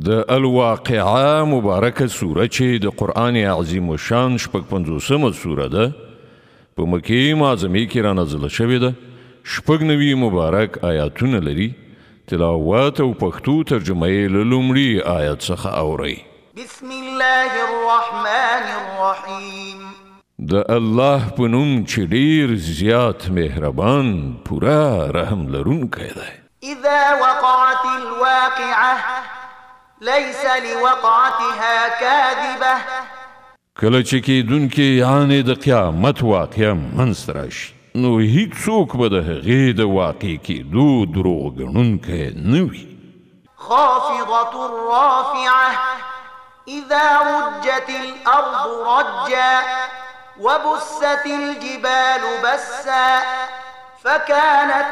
د الواقعه مبارکه سوره چې د قرآن عظیم و شان شپږ پنځوسمه سوره ده په مکې معظمې کې رانازله شوې ده. شپږ نوي مبارک آیاتونه لري. تلاوت او پښتو ترجمه یې له لومړي آیت څخه اورئ. بسم الله الرحمن الرحیم. د الله په نوم چې ډېر زیات مهربان پوره رحم لرونکی دی. اذا وقعت الواقعه ليس لوقعتها كاذبه. کله چې کیدونکې یعنې د قیامت واقعه منځته راشي نو هیڅوک به د هغې د واقع کېدو دروغ ګڼونکی نه وي. خافضة رافعة اذا رجت الارض رجا وبست الجبال بسا فكانت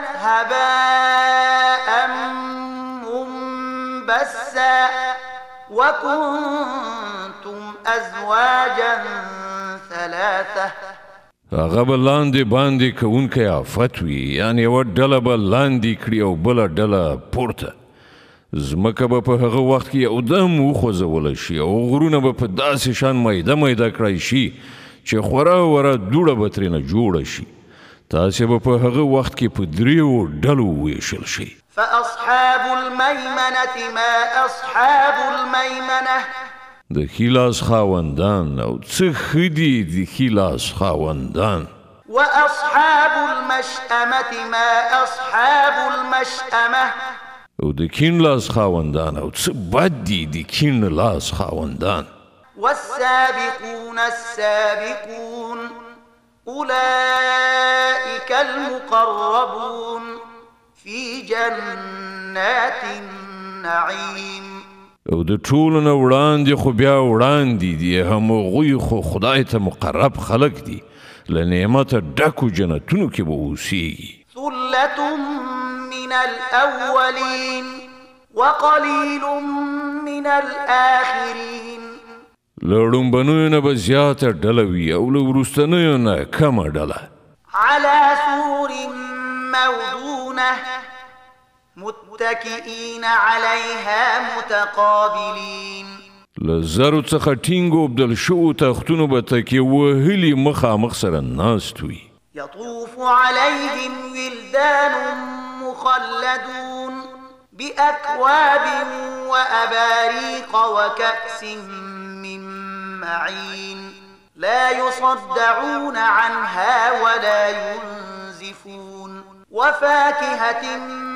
هباء منبسا وكنتم ازواجا ثلاثة. هغه به لاندې باندې کوونکی آفت وي، یعنې یوه ډله به لاندې کړي او بله ډله پورته. ځمکه به په هغه وخت کې یودم وخوځوله شي او غرونه به په داسې شان میده میده کړی شي چې خورا وره دوړه به ترېنه جوړه شي. تاسې به په هغه وخت کې په دریو ډلو وویشل شي. فاصحاب المیمنة ما اصحاب المیمنة. د ښي لاس خاوندان او څه ښه دي د ښي لاس خاوندان. واصحاب المشأمة ما اصحاب المشأمة. او د کیڼ لاس خاوندان او څه بد دي د کیڼ لاس خاوندان. والسابقون السابقون أولئك المقربون في جنات النعيم. او د ټولو نه وړاندې خو بیا وړاندې دي همغوی خو خدای ته مقرب خلق دي، له نعمته ډکو جنتونو کې به اوسیږي. ثلة من الأولين وقليل من الآخرين. له ړومبنیو نه به زیاته ډله وي او له وروستنیو نه کمه ډله. على سور موضونة متكئين عليها متقابلين. له زرو څخه ټینګو بدل شوو تختونو به تکیه وهلي مخامخ سره ناست وي. يطوف عليهم ولدان مخلدون بأكواب وأباريق وكأس من معين لا يصدعون عنها ولا ينزفون وفاكهة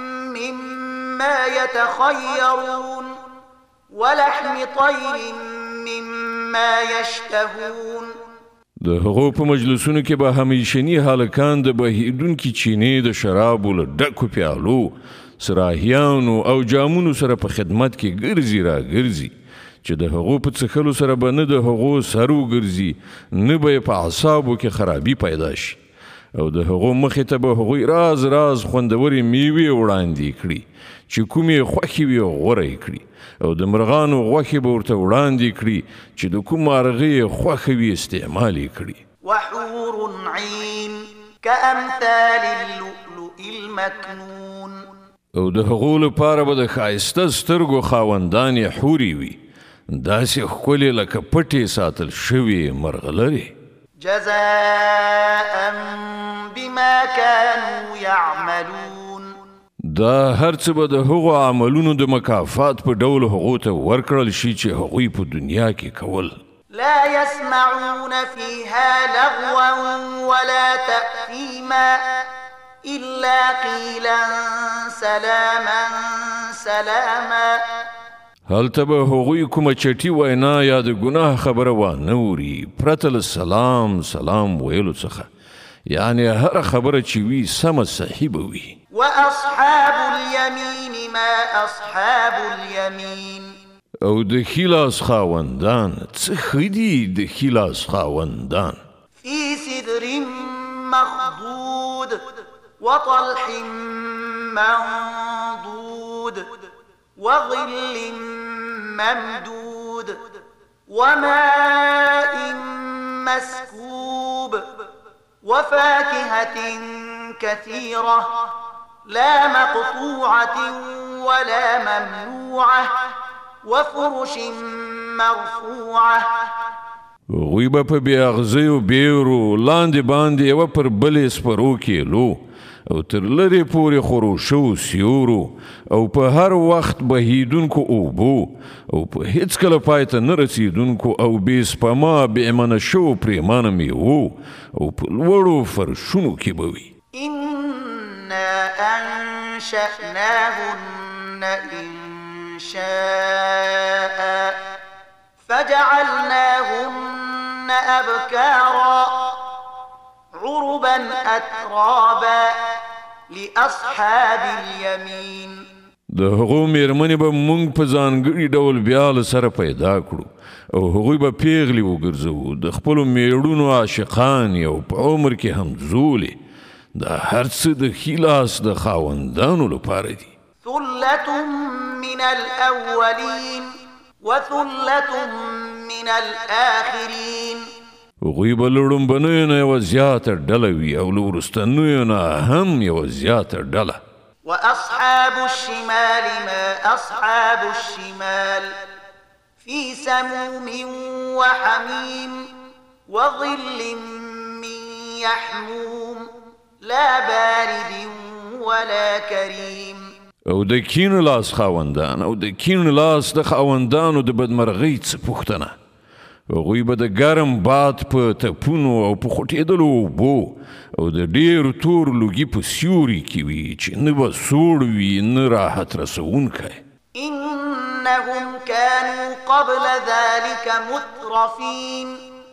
مما يتخيرون ولحم طير مما يشتهون. د هغو په مجلسونو کې به همیشني هلکان د بهیدونکي چینې د شرابو له ډکو پیالو سراهیانو او جامونو سره په خدمت کې ګرځي را ګرځي چې د هغو په څښلو سره به نه د هغو سر وګرځي نه به یې په اعصابو کې خرابي پیدا شي. او د هغو مخې ته به هغوی راز راز خوندورې میوې وړاندې کړي چې کومې خوښې وي غوره یې کړي او د مرغانو غوښې به ورته وړاندې کړي چې د کوم مارغې یې خوښه وي استعمال یې کړي. وحور عین كأمثال اللؤلؤ المكنون. او د هغو لپاره به د ښایسته سترګو خاوندانې حورې وي، داسې ښکلې لکه پټې ساتل شوې مرغلرې. جزاء بما كانوا يعملون. دا هر څه به د هغو عملونو د مکافات په ډول هغو ته ورکړل شي چې هغوی په دنیا کې کول. لا يسمعون فيها لغوا ولا تأثيما إلا قيلا سلاما سلاما. هلته به هغوی کومه چټي وینا یا د ګناه خبره وانه اوري پرته له سلام سلام ویلو څخه، یعنې هره خبره چې وي سمه صحیح به وي. واصحاب اليمين ما اصحاب اليمين. او د ښي لاس خاوندان څه ښه دي د ښي لاس خاوندان. في سدر مخضود وطلح منضود وظل ممدود وماء مسكوب وفاكهة كثيرة لا مقطوعة ولا ممنوعة وفرش مرفوعة. هغوی به په بې اغزیو بیرو لاندې باندې یوه پر بلې سپرو کیلو او تر لرې پورې خورو شوو سیورو او په هر وخت بهیدونکو اوبو او په هیڅکله پای ته نه رسیدونکو او بې سپما بېمنه شوو پرېمانه میوو او په لوړو فرشونو کې به وي. إنا أنشأناهن إنشاء فجعلناهن أبكارا عربا أترابا لأصحاب اليمين. د هغو میرمنې به مونږ په ځانګړي ډول بیا له سره پیدا کړو او هغوی به پیغلې وګرځوو د خپلو میړونو عاشقانې او په عمر کې همزولې. دا هر څه د ښي لاس د خاوندانو لپاره دي. ثلة من الأولين وثلة من الآخرين. هغوی به له لومبنیو نه یوه زیاته ډله وي او له وروستنیو نه هم یوه زیاته ډله. وأصحاب الشمال ما أصحاب الشمال في سموم وحميم وظل من يحموم لا بارد ولا كريم. او د کیڼ لاس خاوندان او د کیڼ لاس د خاوندانو د بدمرغۍ څه پوښتنه. هغوی به د ګرم باد په تپونو او په خوټېدلو اوبو او د ډېرو تور لوګي په سیوري کې وي چې نه به سوړ وي نه راحت رسوونکی. إنهم كانوا قبل ذلك مترفين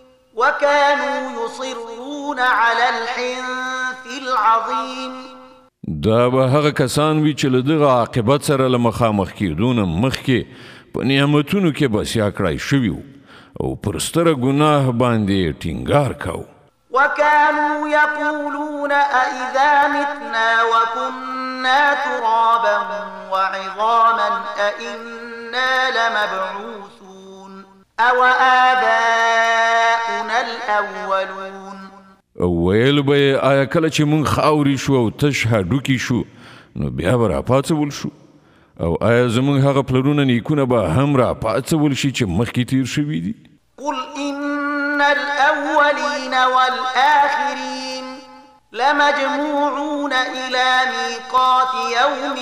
وكانوا يصرون على الحنث العظيم. دا به هغه کسان وي چې له دغه عاقبت سره له مخامخ کېدو نه مخکې په نعمتونو کې بسیا کړای شوي وو او پر ستره ګناه باندې ټینګار کاوه. وكانوا يقولون أئذا متنا وكنا ترابا وعظاما أئنا لمبعوثون أو آباؤنا الأولون. او ویل به آیا کله چې مونږ خاورې شو او تش هډوکي شو نو بیا به راپاڅول شو او آیا زمونږ هغه پلرونه نیکونه به هم راپاڅول شي چې مخکې تیر شوي دي؟ قل إن الأولين والآخرين لمجموعون إلى ميقات يوم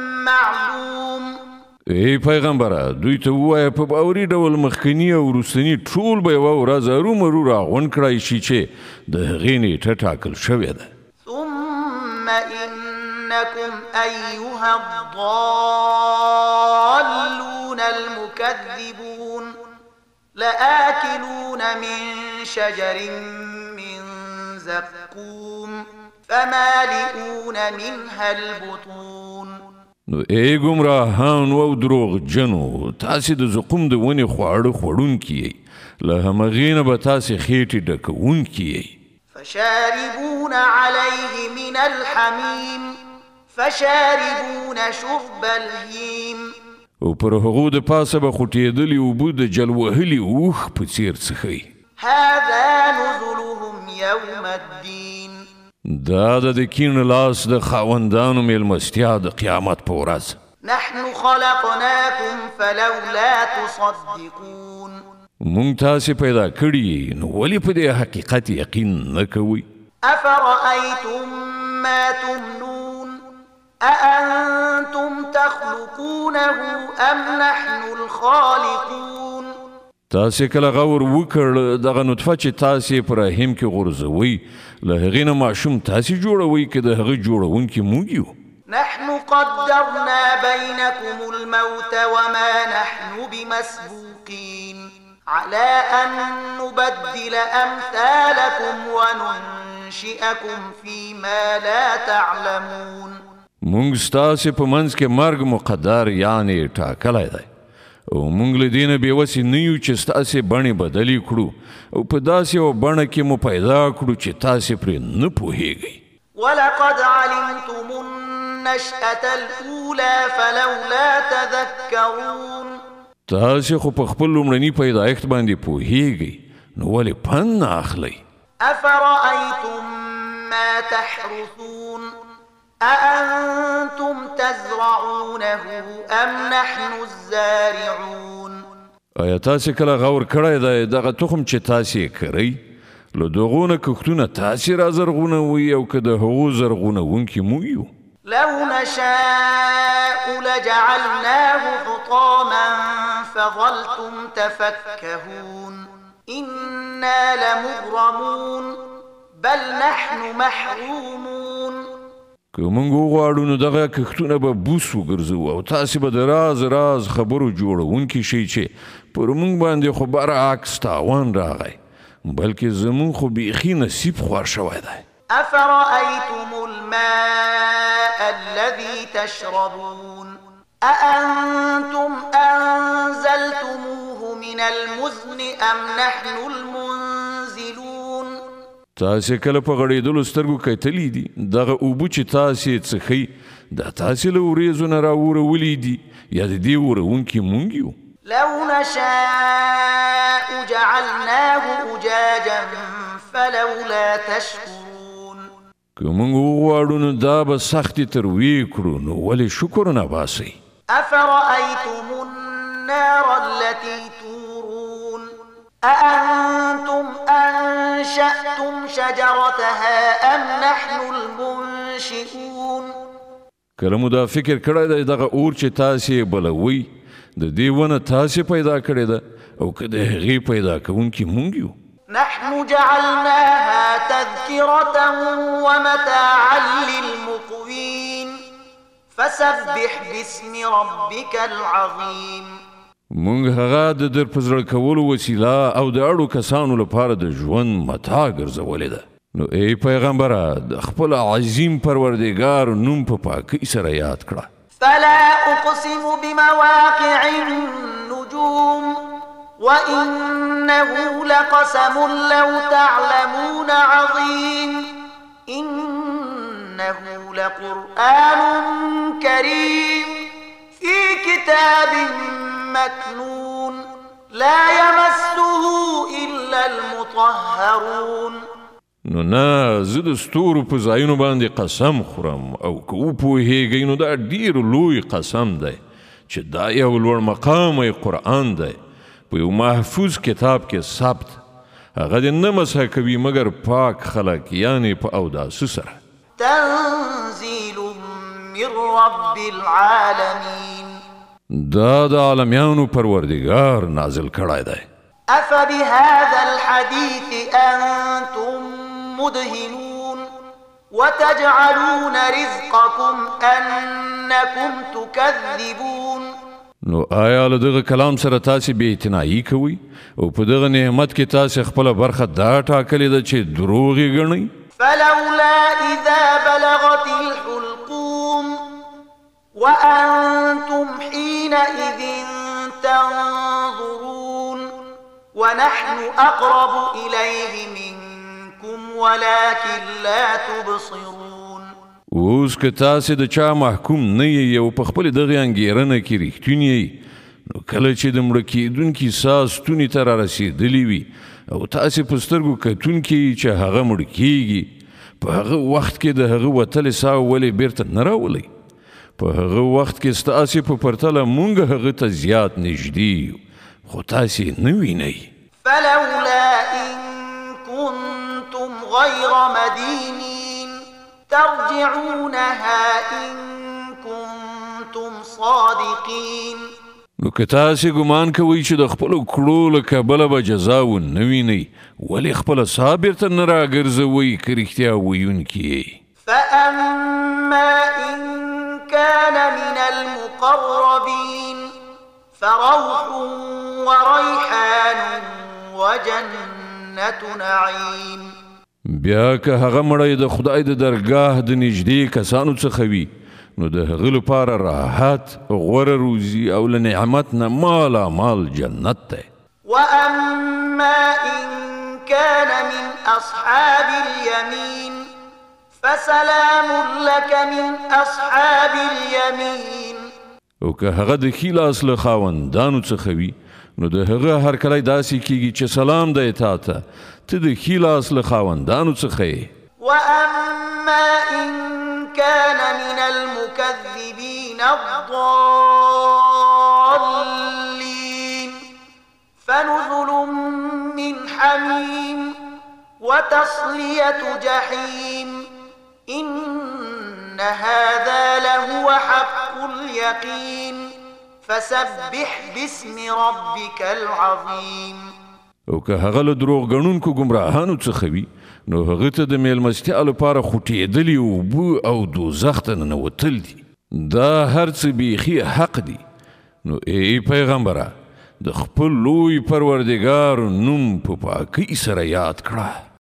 معلوم. ای پیغمبره دوی ته ووایه په باوري ډول مخکني او وروستني ټول به یوه ورځ ارومرو راغونډ کړای شي چې د هغې نیټه ټاکل شوې ده. ثم إنكم أيها الضالون المكذبون لآكلون من شجر من زقوم فمالئون منها البطون. نو ای ګمراهانو او دروغجنو تاسې د زقوم د ونې خواړه خوړونکي یئ له همغې نه به تاسې خېټې ډکوونکي یئ. فشاربون عليه من الحميم فشاربون شرب الهيم. او پر هغو د پاسه به خوټېدلي اوبه د جل وهلي اوښ په څېر څښئ. هذا نزلهم يوم الدين. دا د کیڼ لاس د خاوندانو میلمستیا د قیامت په ورځ. نحن خلقناكم فلولا تصدقون. مونږ تاسې پیدا کړي نو ولې په دې حقیقت یقین نه کوئ؟ أفرأيتم ما تمنون أأنتم تخلقونه أم نحن الخالقون. تاسې کله غور وکړ دغه نطفه چې تاسې په رحم کې غورځوئ له هغې نه ماشوم تاسې جوړوئ که د هغه جوړونکي موږ یو؟ نحن قدرنا بينكم الموت وما نحن بمسبوقين على أن نبدل أمثالكم وننشئكم فيما لا تعلمون. مونږ ستاسې په منځ کې مرګ مقدر یعنې ټاکلی دی او مونږ له دې نه بېوسې نه یو چې ستاسې بڼې بدلې کړو او په داسې یوه بڼه کې مو پیدا کړو چې تاسې پرې نه پوهیږئ. ولقد علمتم النشأة الأولى فلولا تذكرون. تاسې خو په خپل لومړني پیدایښت باندې پوهیږئ نو ولې پند نه اخلئ؟ أفرأيتم ما تحرثون أأنتم تزرعونه أم نحن الزارعون آیا تاسې کله غور کړی دی دغه تخم چې تاسې یې کرئ له دغو نه کښتونه تاسې را زرغونوئ او که د هغو زرغونونکي موږ یو لو نشاء لجعلناه حطاما فظلتم تفكهون إنا لمغرمون بل نحن محرومون که موږ وغواړو نو دغه کښتونه به بوس وګرځو او تاسې به د راز خبرو جوړونکي شئ چې پر موږ باندې خو برعکس تاوان راغی بلکې زموږ خو بیخي نصیب خوار شوی دی أفرأيتم الماء الذي تشربون أأنتم أنزلتموه من المزن أم نحن المنزلون تاسې کله په غړېدلو سترګو کتلي دي دغه اوبه چې تاسې څښئ دا تاسې له وریځو نه راورولی دي یا د دې وروونکي موږ یو لو نشاء جعلناه أجاجا فلولا تشكرون که موږ وغواړو نو دا به سختې ترویې کړو نو ولې شکر نه باسئ أفرأيتم النار التي تورون أأنتم أنشأتم شجرتها أم نحن المنشئون کله مو دا فکر کړی دی دغه اور چې تاسې بلوئ د دې ونه تاسې پیدا کړې ده او که د هغې پیدا کوونکي موږ یو نحن جعلناها تذكرة ومتاعا للمقوين فسبح باسم ربك العظيم موږ هغه د در په زړه کولو وسیله او د اړو کسانو لپاره د ژوند متاع ګرځولې ده نو ای پیغمبره د خپل عظیم پروردګار نوم په پاکۍ سره یاد کړه فلا أقسم بمواقع النجوم وإنه لقسم لو تعلمون عظيم إنه لقرآن كريم في كتاب مكنون لا يمسه إلا المطهرون نو نه زه د ستورو په ځایونو باندې قسم خورم او که وپوهیږئ نو دا ډیر لوی قسم دی چې دا یو لوړ مقامی قرآن دی په یو محفوظ کتاب کې ثبت هغه دې نه مسح کوي مګر پاک خلک یعنې په اوداسه سره تنزيل من رب العالمين دا د عالمیانو پروردګار نازل کړی دی أفبهذا الحديث أنتم مدهنون وتجعلون رزقكم أنكم تكذبون نو آیا له دغه کلام سره تاسې بې اعتنایي کوئ او په دغه نعمت کې تاسې خپله برخه دا ټاکلې ده چې دروغ یې ګڼئ فلولا إذا بلغت الحلقوم وأنتم حينئذ تنظرون ونحن أقرب إليه منكم ولكن لا تبصرون اوس که تاسې د چا محکوم نه یې او په خپلې دغې انګېرنه کې رښتونی یې نو کله چې د مړه کېدونکي ساه ستوني ته رارسېدلي وي او تاسې په سترګو کتونکي چې هغه مړ کېږي په هغه وخت کې د هغه وتلې ساه ولې بیرته نه راولئ په هغه وخت کې ستاسې په پرتله مونږ هغه ته زیات نږدې یو خو تاسې نه وینئ فلولا إن كنتم غير مدينين ترجعونها إن كنتم صادقين نو که تاسې ګمان کوئ چې د خپلو کړو له کبله به جزا ونه وینئ ولې خپله ساه بیرته نه راګرځوئ که رښتیا ویونکي یې فأما إن كان من المقربين فروح وريحان وجنة نعيم بیا که هغه مړی د خدای د درګاه د نږدې کسانو څخه وي نو د هغه لپاره راحت غوره روزي او له نعمت نه مالا مال جنت دی وأما إن كان من أصحاب اليمين فسلام لك من أصحاب اليمين او که هغه د ښي لاس له خاوندانو څخه وي نو د هغه هرکلی داسې کیږي چې سلام دی تا ته ته د ښي لاس له خاوندانو څخه یې وأما إن كان من المكذبين الضالين فنزل من حميم وتصلية جحيم إن هذا لهو حق اليقين فسبح باسم ربك العظيم. او که هغه له دروغ ګڼونکو ګمراهانو څخه وي نو هغه ته د میلمستیا لپاره خوټېدلي اوبه او دوزخ ته ننوتل دي. دا هر څه بیخي حق دي. نو ای پیغمبره د خپل لوی پروردګار نوم په پاکۍ سره یاد کړه.